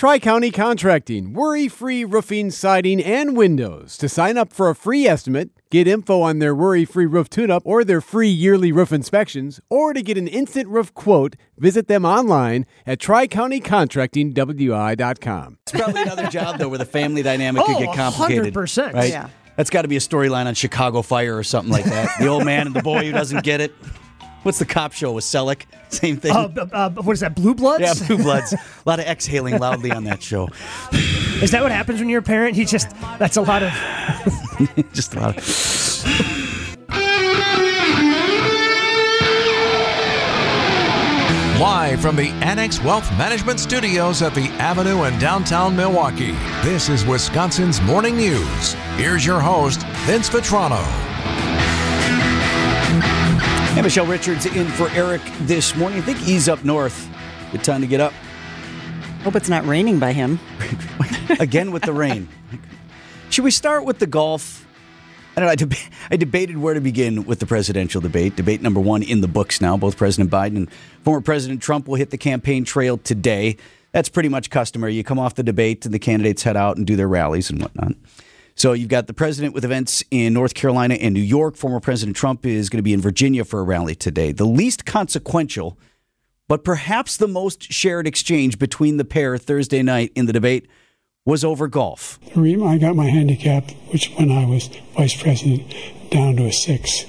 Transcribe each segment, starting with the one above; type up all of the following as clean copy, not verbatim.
Tri-County Contracting, worry-free roofing, siding, and windows. To sign up for a free estimate, get info on their worry-free roof tune-up or their free yearly roof inspections, or to get an instant roof quote, visit them online at tricountycontractingwi.com. It's probably another job, though, where the family dynamic could get complicated. 100%. Right? Yeah. That's got to be a storyline on Chicago Fire or something like that. The old man and the boy who doesn't get it. What's the cop show with Selleck? Same thing. What is that, Blue Bloods? Yeah, Blue Bloods. A lot of exhaling loudly on that show. Is that what happens when you're a parent? That's a lot of... Just a lot of... Live from the Annex Wealth Management Studios at the Avenue in downtown Milwaukee, this is Wisconsin's Morning News. Here's your host, Vince Vitrano. Hey, Michelle Richards in for Eric this morning. I think he's up north. Good time to get up. Hope it's not raining by him. Again with the rain. Should we start with the golf? I don't know. I debated where to begin with the presidential debate. Debate number 1 in the books now. Both President Biden and former President Trump will hit the campaign trail today. That's pretty much customary. You come off the debate and the candidates head out and do their rallies and whatnot. So you've got the president with events in North Carolina and New York. Former President Trump is going to be in Virginia for a rally today. The least consequential, but perhaps the most shared exchange between the pair Thursday night in the debate was over golf. I got my handicap, which when I was vice president, down to a 6.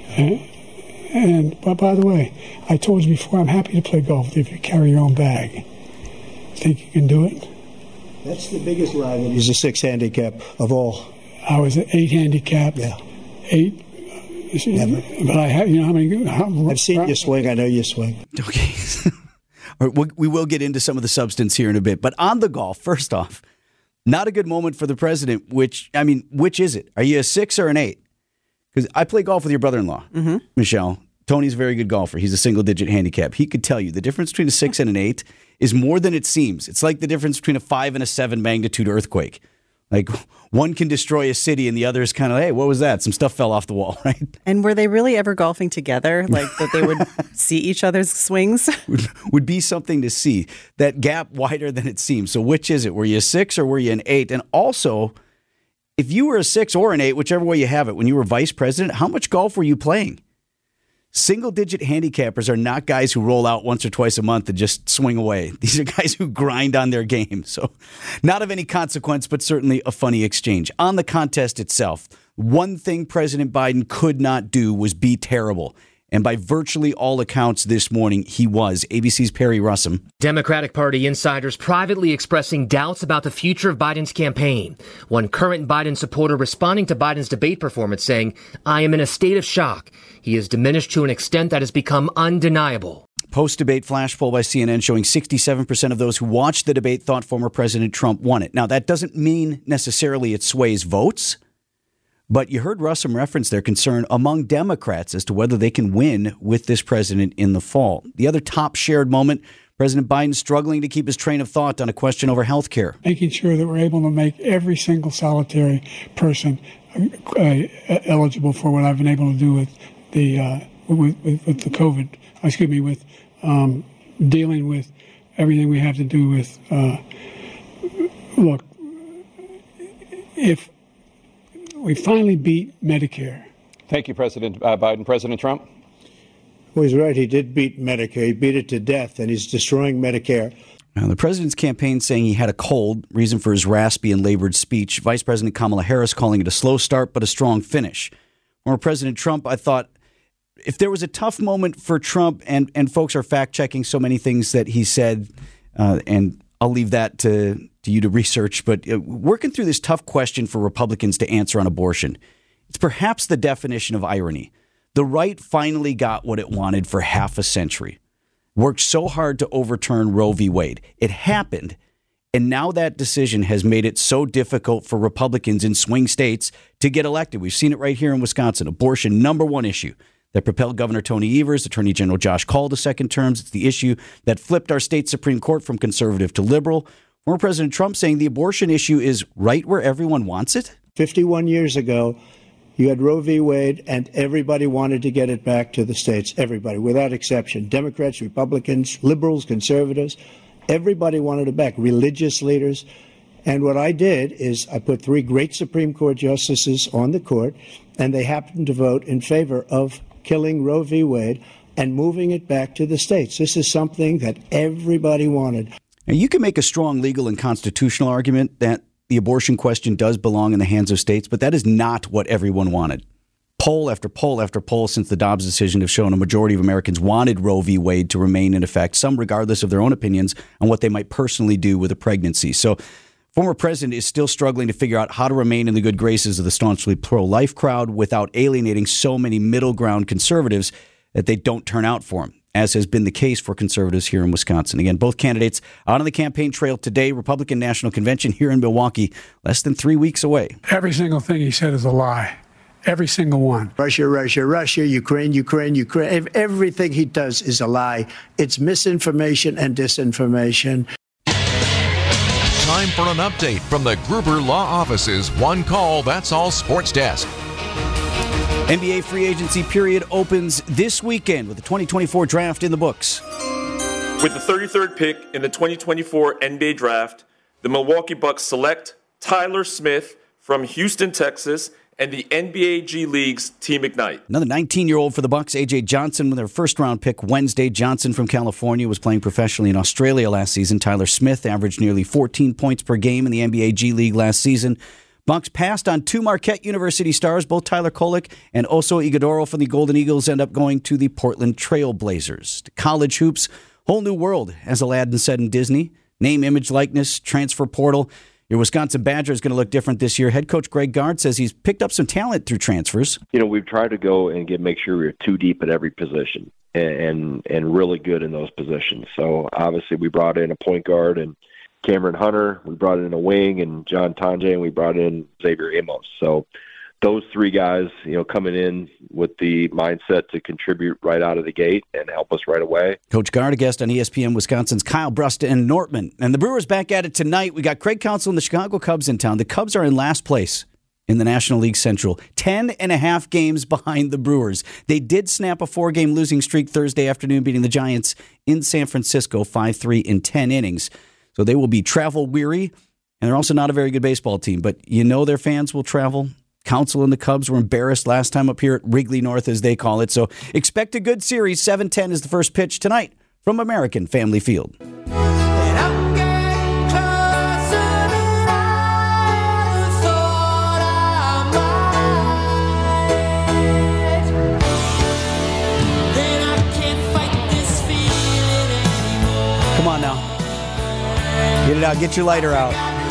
But by the way, I told you before, I'm happy to play golf if you carry your own bag. Think you can do it? That's the biggest rival. He's a 6 handicap of all. I was an 8 handicap. Yeah. 8. Never. But I have, how many? I've seen you swing. I know you swing. Okay. We will get into some of the substance here in a bit. But on the golf, first off, not a good moment for the president, which is it? Are you a 6 or an 8? Because I play golf with your brother-in-law, Michelle. Tony's a very good golfer. He's a single-digit handicap. He could tell you the difference between a 6 and an 8 is more than it seems. It's like the difference between a 5 and a 7 magnitude earthquake. Like, one can destroy a city and the other is kind of, hey, what was that? Some stuff fell off the wall, right? And were they really ever golfing together? Like, that they would see each other's swings? Would be something to see. That gap wider than it seems. So which is it? Were you a 6 or were you an 8? And also, if you were a 6 or an 8, whichever way you have it, when you were vice president, how much golf were you playing? Single-digit handicappers are not guys who roll out once or twice a month and just swing away. These are guys who grind on their game. So not of any consequence, but certainly a funny exchange. On the contest itself, one thing President Biden could not do was be terrible. And by virtually all accounts this morning, he was. ABC's Perry Russum. Democratic Party insiders privately expressing doubts about the future of Biden's campaign. One current Biden supporter responding to Biden's debate performance saying, "I am in a state of shock. He has diminished to an extent that has become undeniable." Post-debate flash poll by CNN showing 67% of those who watched the debate thought former President Trump won it. Now, that doesn't mean necessarily it sways votes. But you heard Russum reference their concern among Democrats as to whether they can win with this president in the fall. The other top shared moment, President Biden struggling to keep his train of thought on a question over health care. Making sure that we're able to make every single solitary person eligible for what I've been able to do with the with the COVID. With dealing with everything we have to do with. Look, if we finally beat Medicare. Thank you, President Biden. President Trump? Well, he's right. He did beat Medicare. He beat it to death, and he's destroying Medicare. Now, the president's campaign saying he had a cold, reason for his raspy and labored speech. Vice President Kamala Harris calling it a slow start but a strong finish. Former President Trump, I thought, if there was a tough moment for Trump, and folks are fact-checking so many things that he said, and I'll leave that to you to research, but working through this tough question for Republicans to answer on abortion, it's perhaps the definition of irony. The right finally got what it wanted for half a century. Worked so hard to overturn Roe v. Wade. It happened, and now that decision has made it so difficult for Republicans in swing states to get elected. We've seen it right here in Wisconsin. Abortion, number one issue that propelled Governor Tony Evers, Attorney General Josh Kaul to second terms. It's the issue that flipped our state Supreme Court from conservative to liberal. Former President Trump saying the abortion issue is right where everyone wants it. 51 years ago, you had Roe v. Wade, and everybody wanted to get it back to the states. Everybody, without exception. Democrats, Republicans, liberals, conservatives. Everybody wanted it back, religious leaders. And what I did is I put 3 great Supreme Court justices on the court, and they happened to vote in favor of killing Roe v. Wade and moving it back to the states. This is something that everybody wanted. Now, you can make a strong legal and constitutional argument that the abortion question does belong in the hands of states, but that is not what everyone wanted. Poll after poll after poll since the Dobbs decision have shown a majority of Americans wanted Roe v. Wade to remain in effect, some regardless of their own opinions on what they might personally do with a pregnancy. So former president is still struggling to figure out how to remain in the good graces of the staunchly pro-life crowd without alienating so many middle ground conservatives that they don't turn out for him, as has been the case for conservatives here in Wisconsin. Again, both candidates out on the campaign trail today. Republican National Convention here in Milwaukee, less than 3 weeks away. Every single thing he said is a lie. Every single one. Russia, Russia, Russia, Ukraine, Ukraine, Ukraine. Everything he does is a lie. It's misinformation and disinformation. Time for an update from the Gruber Law Office's One Call, That's All Sports Desk. NBA free agency period opens this weekend with the 2024 draft in the books. With the 33rd pick in the 2024 NBA draft, the Milwaukee Bucks select Tyler Smith from Houston, Texas, and the NBA G League's Team Ignite. Another 19-year-old for the Bucks, A.J. Johnson, with their first-round pick Wednesday. Johnson from California was playing professionally in Australia last season. Tyler Smith averaged nearly 14 points per game in the NBA G League last season. Bucks passed on 2 Marquette University stars, both Tyler Kolek and Oso Ighodaro from the Golden Eagles end up going to the Portland Trail Blazers. College hoops, whole new world, as Aladdin said in Disney. Name, image, likeness, transfer portal. Your Wisconsin Badger is going to look different this year. Head coach Greg Gard says he's picked up some talent through transfers. You know, we've tried to go and make sure we're 2 deep at every position and really good in those positions. So obviously we brought in a point guard and Cameron Hunter. We brought in a wing and John Tonje, and we brought in Xavier Amos. So those 3 guys, coming in with the mindset to contribute right out of the gate and help us right away. Coach Gard, a guest on ESPN Wisconsin's Kyle Brust and Nortman. And the Brewers back at it tonight. We got Craig Counsell and the Chicago Cubs in town. The Cubs are in last place in the National League Central, 10.5 games behind the Brewers. They did snap a 4-game losing streak Thursday afternoon, beating the Giants in San Francisco 5-3 in 10 innings. So they will be travel weary, and they're also not a very good baseball team. But their fans will travel. Counsell and the Cubs were embarrassed last time up here at Wrigley North, as they call it. So expect a good series. 7:10 is the first pitch tonight from American Family Field. Come on now. Get it out. Get your lighter out.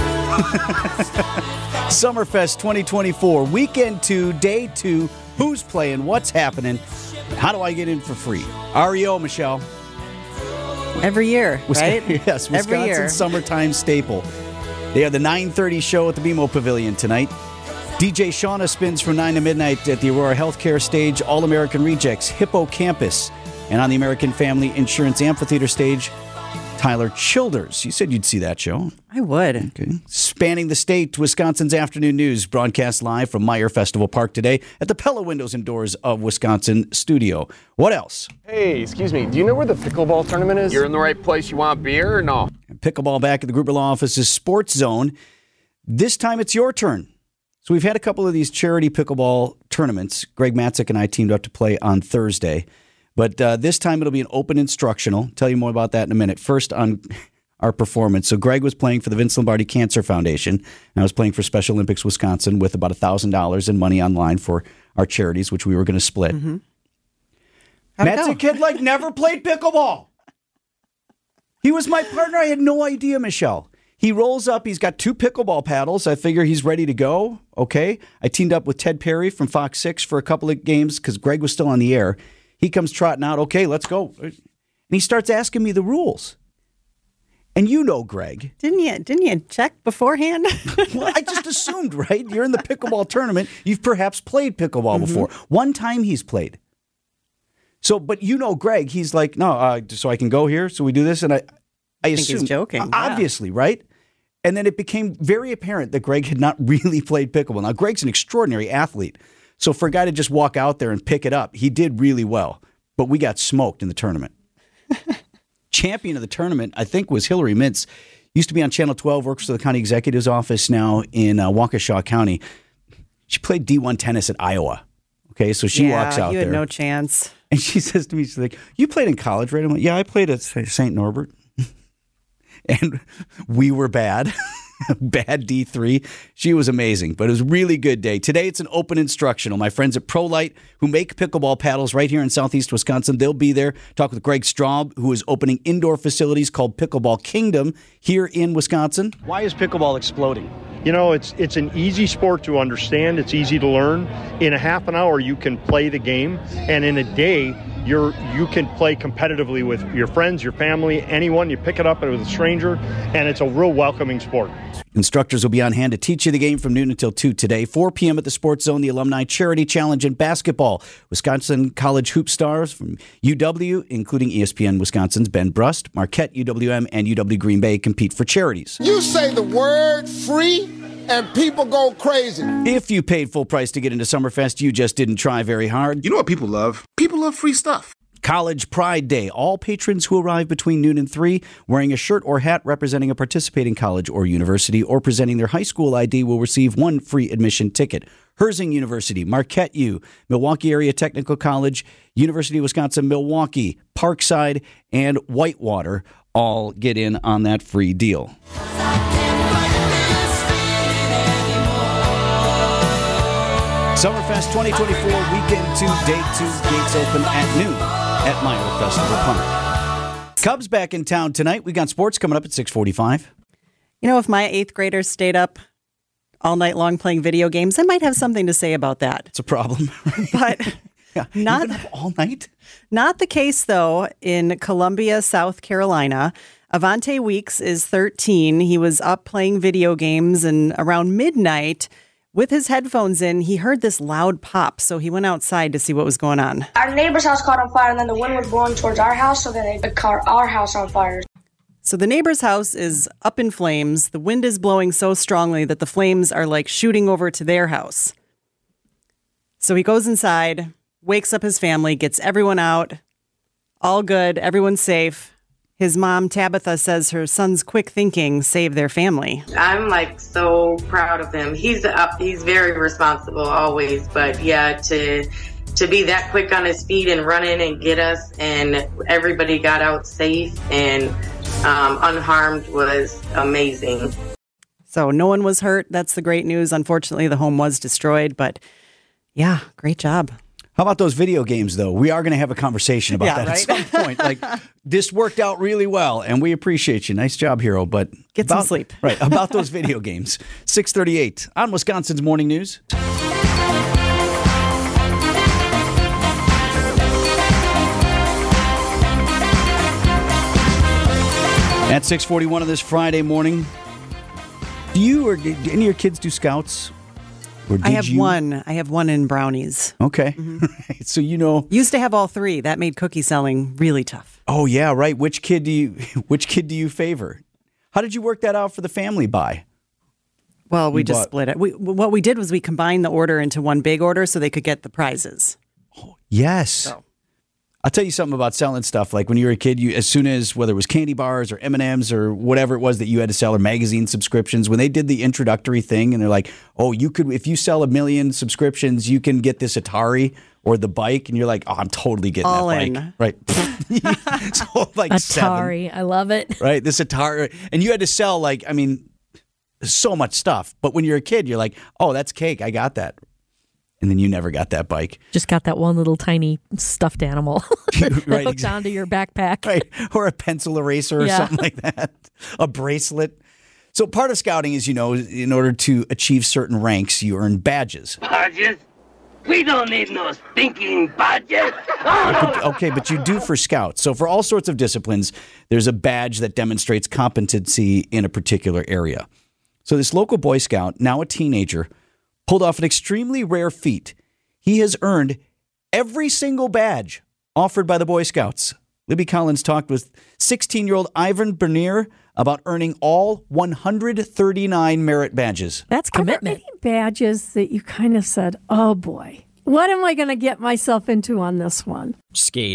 Summerfest 2024, weekend 2, day 2. Who's playing? What's happening? How do I get in for free? REO, Michelle. Every year, right? Yes, Wisconsin's summertime staple. They have the 9:30 show at the BMO Pavilion tonight. DJ Shauna spins from 9 to midnight at the Aurora Healthcare stage. All-American Rejects, Hippocampus. And on the American Family Insurance Amphitheater stage, Tyler Childers. You said you'd see that show. I would. Okay. Spanning the state, Wisconsin's afternoon news broadcast live from Meyer Festival Park today at the Pella Windows and Doors of Wisconsin studio. What else? Hey, excuse me. Do you know where the pickleball tournament is? You're in the right place. You want beer or no? Pickleball back at the Gruber Law Office's Sports Zone. This time it's your turn. So we've had a couple of these charity pickleball tournaments. Greg Matzik and I teamed up to play on Thursday. But this time it'll be an open instructional. Tell you more about that in a minute. First on our performance. So Greg was playing for the Vince Lombardi Cancer Foundation, and I was playing for Special Olympics Wisconsin with about $1,000 in money online for our charities, which we were going to split. Mm-hmm. Matt's a kid never played pickleball. He was my partner. I had no idea, Michelle. He rolls up. He's got 2 pickleball paddles. I figure he's ready to go. Okay. I teamed up with Ted Perry from Fox 6 for a couple of games because Greg was still on the air. He comes trotting out. Okay, let's go. And he starts asking me the rules. And Greg. Didn't you check beforehand? Well, I just assumed, right? You're in the pickleball tournament. You've perhaps played pickleball before. One time he's played. So, but Greg, he's like, no, so I can go here. So we do this. And I think assumed, he's joking. Obviously, right? And then it became very apparent that Greg had not really played pickleball. Now, Greg's an extraordinary athlete. So for a guy to just walk out there and pick it up, he did really well. But we got smoked in the tournament. champion of the tournament, I think, was Hillary Mintz. Used to be on Channel 12, works for the county executive's office now in Waukesha County. She played D1 tennis at Iowa. Okay, so she walks out there. You had no chance. And she says to me, she's like, you played in college, right? I'm like, yeah, I played at St. Norbert. And we were bad. Bad D3. She was amazing, but it was a really good day. Today, it's an open instructional. My friends at ProLite, who make pickleball paddles right here in southeast Wisconsin, they'll be there. Talk with Greg Straub, who is opening indoor facilities called Pickleball Kingdom here in Wisconsin. Why is pickleball exploding? You know, it's an easy sport to understand. It's easy to learn. In a half an hour, you can play the game, and in a day, you can play competitively with your friends, your family, anyone. You pick it up with a stranger, and it's a real welcoming sport. Instructors will be on hand to teach you the game from noon until 2 today. 4 p.m. at the Sports Zone, the Alumni Charity Challenge in basketball. Wisconsin College hoop stars from UW, including ESPN Wisconsin's Ben Brust, Marquette, UWM, and UW Green Bay compete for charities. You say the word free, and people go crazy. If you paid full price to get into Summerfest, you just didn't try very hard. You know what people love? People love free stuff. College Pride Day. All patrons who arrive between noon and 3 wearing a shirt or hat representing a participating college or university or presenting their high school ID will receive 1 free admission ticket. Herzing University, Marquette U, Milwaukee Area Technical College, University of Wisconsin-Milwaukee, Parkside, and Whitewater all get in on that free deal. Summerfest 2024 Weekend 2, Day 2, gates open at noon at Meyer Festival Park. Cubs back in town tonight. We got sports coming up at 6:45. You know, if my 8th graders stayed up all night long playing video games, I might have something to say about that. It's a problem. But not all night. Not the case, though, in Columbia, South Carolina. Avante Weeks is 13. He was up playing video games, and around midnight, with his headphones in, he heard this loud pop, so he went outside to see what was going on. Our neighbor's house caught on fire, and then the wind was blowing towards our house, so then it caught our house on fire. So the neighbor's house is up in flames. The wind is blowing so strongly that the flames are like shooting over to their house. So he goes inside, wakes up his family, gets everyone out. All good, everyone's safe. His mom, Tabitha, says her son's quick thinking saved their family. I'm so proud of him. He's very responsible always, but yeah, to be that quick on his feet and run in and get us, and everybody got out safe and unharmed was amazing. So no one was hurt. That's the great news. Unfortunately, the home was destroyed, but yeah, great job. How about those video games, though? We are going to have a conversation about that at some point. This worked out really well, and we appreciate you. Nice job, Hero. But get some sleep. Right, about those video games. 6:38 on Wisconsin's Morning News. At 6:41 on this Friday morning, do you or any of your kids do Scouts? I have one. I have one in Brownies. Okay. Mm-hmm. So used to have all 3. That made cookie selling really tough. Oh yeah, right. Which kid do you favor? How did you work that out for the family buy? Well, we just split it. What we did was we combined the order into one big order so they could get the prizes. Oh, yes. I'll tell you something about selling stuff. Like when you were a kid, as soon as, whether it was candy bars or M&Ms or whatever it was that you had to sell, or magazine subscriptions, when they did the introductory thing and they're like, oh, if you sell 1 million subscriptions, you can get this Atari or the bike. And you're like, oh, I'm totally getting all that in. bike. Right. So Atari. 7. I love it. Right. This Atari. And you had to sell so much stuff. But when you're a kid, you're like, oh, that's cake. I got that. And then you never got that bike. Just got that one little tiny stuffed animal right, hooked onto your backpack. Right. Or a pencil eraser or something like that. A bracelet. So part of scouting is, in order to achieve certain ranks, you earn badges. Badges? We don't need no stinking badges. Okay, but you do for scouts. So for all sorts of disciplines, there's a badge that demonstrates competency in a particular area. So this local Boy Scout, now a teenager, pulled off an extremely rare feat. He has earned every single badge offered by the Boy Scouts. Libby Collins talked with 16-year-old Ivan Bernier about earning all 139 merit badges. That's commitment. Are there any badges that you kind of said, oh boy, what am I going to get myself into on this one? Skating.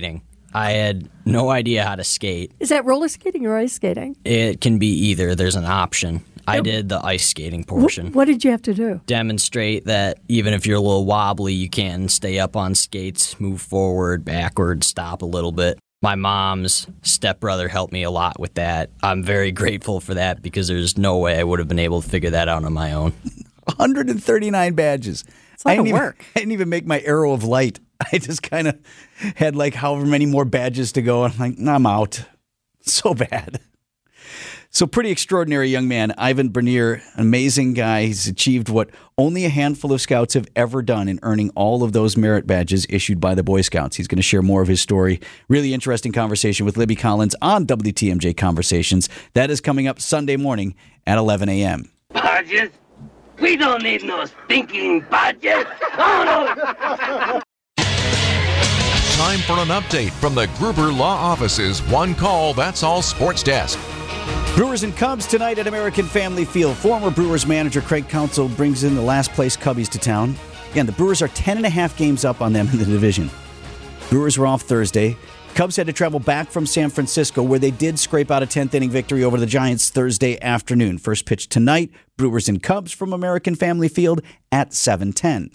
I had no idea how to skate. Is that roller skating or ice skating? It can be either. There's an option. I did the ice skating portion. What did you have to do? Demonstrate that even if you're a little wobbly, you can stay up on skates, move forward, backward, stop a little bit. My mom's stepbrother helped me a lot with that. I'm very grateful for that because there's no way I would have been able to figure that out on my own. 139 badges. It's a lot of work. I didn't even make my arrow of light. I just kind of had like however many more badges to go. I'm like, I'm out. So bad. So pretty extraordinary young man, Ivan Bernier, amazing guy. He's achieved what only a handful of scouts have ever done in earning all of those merit badges issued by the Boy Scouts. He's going to share more of his story. Really interesting conversation with Libby Collins on WTMJ Conversations. That is coming up Sunday morning at 11 a.m. Badges? We don't need no stinking badges. Oh, no. Time for an update from the Gruber Law Office's One Call, That's All Sports Desk. Brewers and Cubs tonight at American Family Field. Former Brewers manager Craig Counsell brings in the last place Cubbies to town. Again, the Brewers are 10.5 games up on them in the division. Brewers were off Thursday. Cubs had to travel back from San Francisco, where they did scrape out a 10th-inning victory over the Giants Thursday afternoon. First pitch tonight, Brewers and Cubs from American Family Field at 7:10.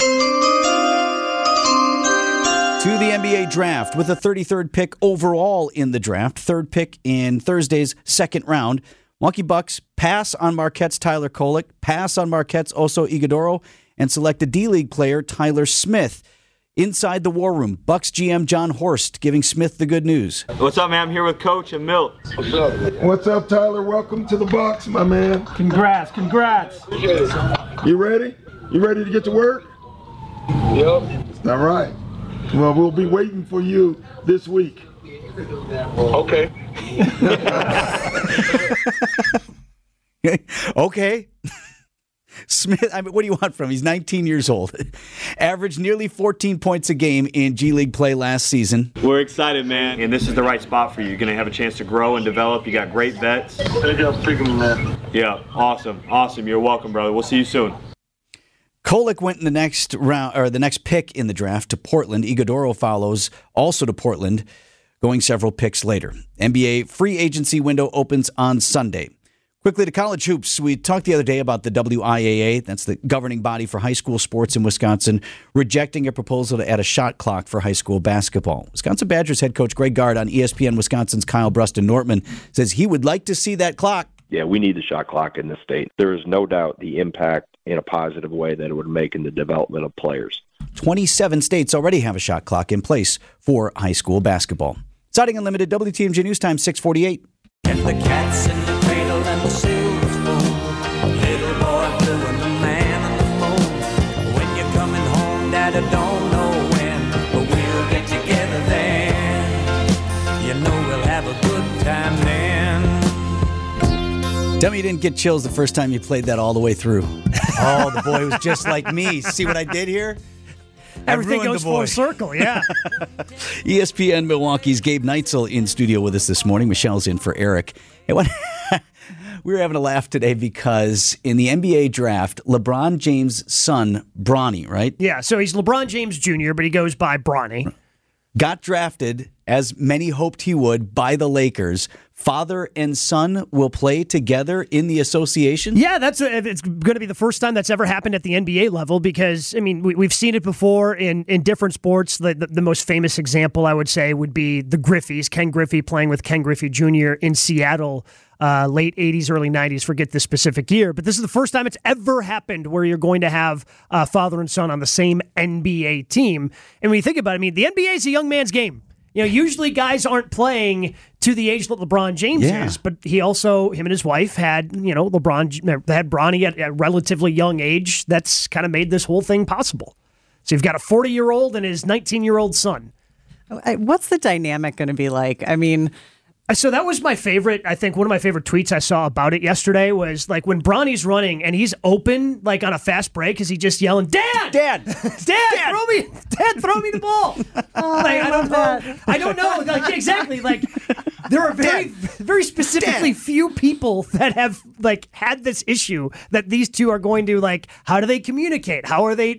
To the NBA draft with the 33rd pick overall in the draft, third pick in Thursday's second round. Milwaukee Bucks pass on Marquette's Tyler Kolek, pass on Marquette's Oso Ighodaro, and select a D-League player, Tyler Smith. Inside the war room, Bucks GM John Horst giving Smith the good news. What's up, man? I'm here with Coach and Milt. What's up? What's up, Tyler? Welcome to the Bucks, my man. Congrats. You ready? You ready to get to work? Yep. All right. Well, we'll be waiting for you this week. Okay. Okay. Smith, what do you want from him? He's 19 years old. Averaged nearly 14 points a game in G League play last season. We're excited, man. And this is the right spot for you. You're going to have a chance to grow and develop. You got great vets. Thank you for picking me, man. Yeah, awesome. You're welcome, brother. We'll see you soon. Kolek went in the next round, or the next pick in the draft, to Portland. Ighodaro follows also to Portland, going several picks later. NBA free agency window opens on Sunday. Quickly to college hoops. We talked the other day about the WIAA, that's the governing body for high school sports in Wisconsin, rejecting a proposal to add a shot clock for high school basketball. Wisconsin Badgers head coach Greg Gard on ESPN Wisconsin's Kyle Bruston-Nortman says he would like to see that clock. Yeah, we need the shot clock in this state. There is no doubt the impact in a positive way that it would make in the development of players. 27 states already have a shot clock in place for high school basketball. Siding Unlimited, WTMJ News Time, 6:48. And the cat's in the cradle and the silver spoon. Little boy blue and the man on the phone. When you're coming home, Dad, I don't know when, but we'll get together then. You know we'll have a good time then. Tell me you didn't get chills the first time you played that all the way through. Oh, the boy was just like me. See what I did here? Everything goes full circle, yeah. ESPN Milwaukee's Gabe Neitzel in studio with us this morning. Michelle's in for Eric. Hey, we were having a laugh today because in the NBA draft, LeBron James' son, Bronny, right? Yeah, so he's LeBron James Jr., but he goes by Bronny. Got drafted, as many hoped he would, by the Lakers. Father and son will play together in the association? Yeah, it's going to be the first time that's ever happened at the NBA level because, I mean, we've seen it before in different sports. The most famous example, I would say, would be the Griffeys, Ken Griffey playing with Ken Griffey Jr. in Seattle, late 80s, early 90s, forget the specific year. But this is the first time it's ever happened where you're going to have father and son on the same NBA team. And when you think about it, I mean, the NBA is a young man's game. You know, usually guys aren't playing to the age that LeBron James is, but him and his wife had, they had Bronny at a relatively young age. That's kind of made this whole thing possible. So you've got a 40-year-old and his 19-year-old son. What's the dynamic going to be like? I mean, so that was my favorite. I think one of my favorite tweets I saw about it yesterday was like when Bronny's running and he's open, like on a fast break, is he just yelling, Dad, throw me the ball. Like, I don't know. Like, exactly. Like, there are very specifically few people that have like had this issue that these two are going to like. How do they communicate? How are they?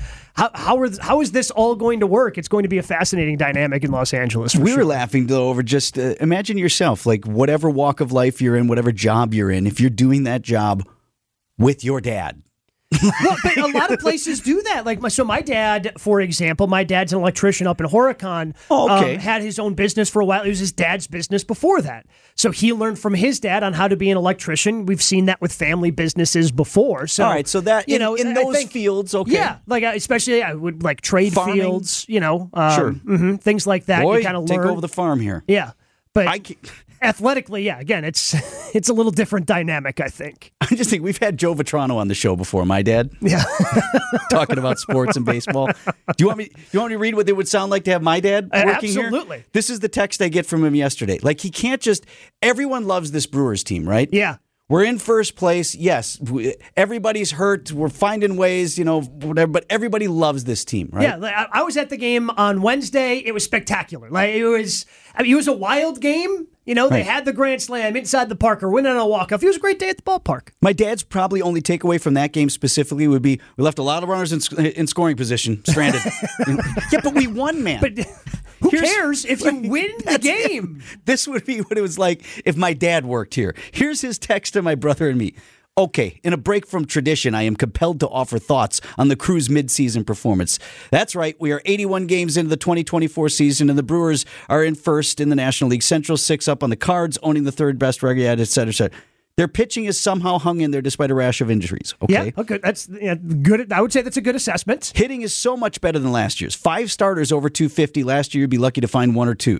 How is this all going to work? It's going to be a fascinating dynamic in Los Angeles. We were laughing though over just imagine yourself, like whatever walk of life you're in, whatever job you're in, if you're doing that job with your dad. Well, but a lot of places do that. Like, my dad, for example, my dad's an electrician up in Horicon. Had his own business for a while. It was his dad's business before that. So he learned from his dad on how to be an electrician. We've seen that with family businesses before. So, all right, so that in those fields, okay, yeah, like especially I would like trade farming. Fields, sure, things like that. Boy, you kind of take learn. over the farm here. Yeah, but athletically, yeah, again, it's a little different dynamic, I think. I just think we've had Joe Vitrano on the show before, my dad. Yeah. Talking about sports and baseball. Do you want me to read what it would sound like to have my dad working here? Absolutely. This is the text I get from him yesterday. Like, he can't just, everyone loves this Brewers team, right? Yeah. We're in first place. Yes, everybody's hurt. We're finding ways, whatever. But everybody loves this team, right? Yeah, I was at the game on Wednesday. It was spectacular. Like it was a wild game. They had the grand slam inside the park or winning on a walk-off. It was a great day at the ballpark. My dad's probably only takeaway from that game specifically would be we left a lot of runners in scoring position, stranded. Yeah, but we won, man. But who cares if you win the game? This would be what it was like if my dad worked here. Here's his text to my brother and me. Okay, in a break from tradition, I am compelled to offer thoughts on the Crew's midseason performance. That's right, we are 81 games into the 2024 season, and the Brewers are in first in the National League Central, 6 up on the Cards, owning the third best record, et cetera, et cetera. Their pitching is somehow hung in there despite a rash of injuries. Okay, yeah, okay, that's good. I would say that's a good assessment. Hitting is so much better than last year's. 5 starters over 250 last year. You'd be lucky to find 1 or 2.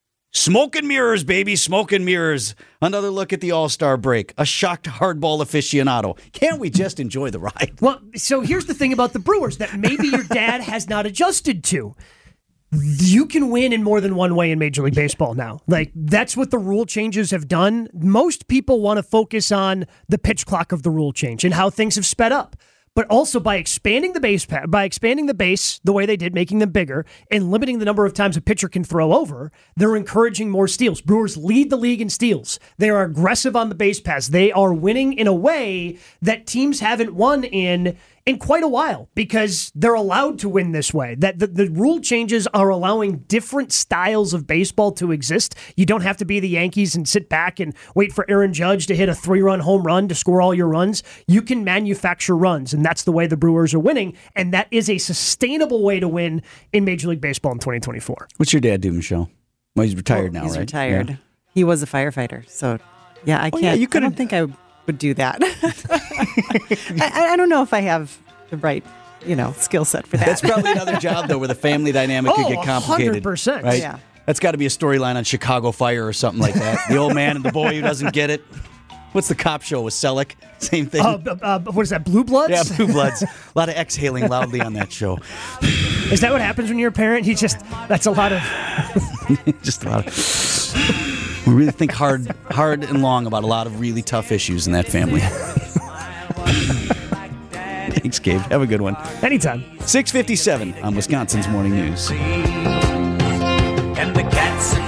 Smoke and mirrors, baby, smoke and mirrors. Another look at the All-Star break. A shocked hardball aficionado. Can't we just enjoy the ride? Well, so here's the thing about the Brewers that maybe your dad has not adjusted to. You can win in more than one way in Major League Baseball now. Like, that's what the rule changes have done. Most people want to focus on the pitch clock of the rule change and how things have sped up. But also by expanding the base, the way they did, making them bigger, and limiting the number of times a pitcher can throw over, they're encouraging more steals. Brewers lead the league in steals. They are aggressive on the base paths. They are winning in a way that teams haven't won in quite a while because they're allowed to win this way. That the rule changes are allowing different styles of baseball to exist. You don't have to be the Yankees and sit back and wait for Aaron Judge to hit a 3-run home run to score all your runs. You can manufacture runs, and that's the way the Brewers are winning, and that is a sustainable way to win in Major League Baseball in 2024. What's your dad do, Michelle? Well, he's retired now, he's right? He's retired. Yeah. He was a firefighter, so yeah, I can't. Yeah, I don't think I would do that. I don't know if I have the right, skill set for that. That's probably another job, though, where the family dynamic could get complicated. 100%. Right? Yeah. That's got to be a storyline on Chicago Fire or something like that. The old man and the boy who doesn't get it. What's the cop show with Selleck? Same thing. What is that, Blue Bloods? Yeah, Blue Bloods. A lot of exhaling loudly on that show. Is that what happens when you're a parent? That's a lot of... Just a lot of... We really think hard and long about a lot of really tough issues in that family. Thanks, Gabe. Have a good one. Anytime. 6:57 on Wisconsin's Morning News. And the cats